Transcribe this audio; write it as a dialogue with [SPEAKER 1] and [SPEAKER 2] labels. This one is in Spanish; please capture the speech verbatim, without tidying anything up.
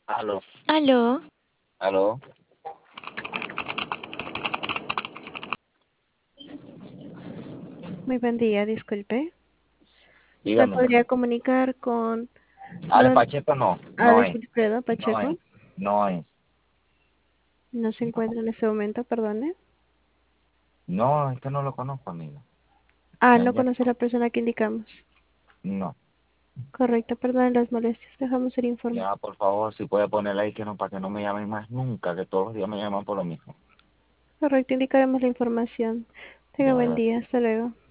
[SPEAKER 1] Aló,
[SPEAKER 2] Aló,
[SPEAKER 1] aló,
[SPEAKER 2] muy buen día, disculpe. ¿Me
[SPEAKER 1] dígame.
[SPEAKER 2] podría comunicar con
[SPEAKER 1] Alex
[SPEAKER 2] don
[SPEAKER 1] Pacheco no, no
[SPEAKER 2] Alex
[SPEAKER 1] es,
[SPEAKER 2] Wilfredo
[SPEAKER 1] no
[SPEAKER 2] Pacheco?
[SPEAKER 1] es, no es.
[SPEAKER 2] No se encuentra en este momento, perdone.
[SPEAKER 1] No, es que no lo conozco, amigo.
[SPEAKER 2] Ah,
[SPEAKER 1] Me
[SPEAKER 2] no
[SPEAKER 1] han
[SPEAKER 2] conoce a
[SPEAKER 1] llamado.
[SPEAKER 2] la persona que indicamos.
[SPEAKER 1] No.
[SPEAKER 2] Correcto, perdone las molestias. Dejamos el informe.
[SPEAKER 1] Ya, por favor, si puede ponerle ahí que no, para que no me llamen más nunca, que todos los días me llaman por lo mismo.
[SPEAKER 2] Correcto, indicaremos la información. Tenga
[SPEAKER 1] Ya,
[SPEAKER 2] buen
[SPEAKER 1] gracias.
[SPEAKER 2] día. Hasta luego.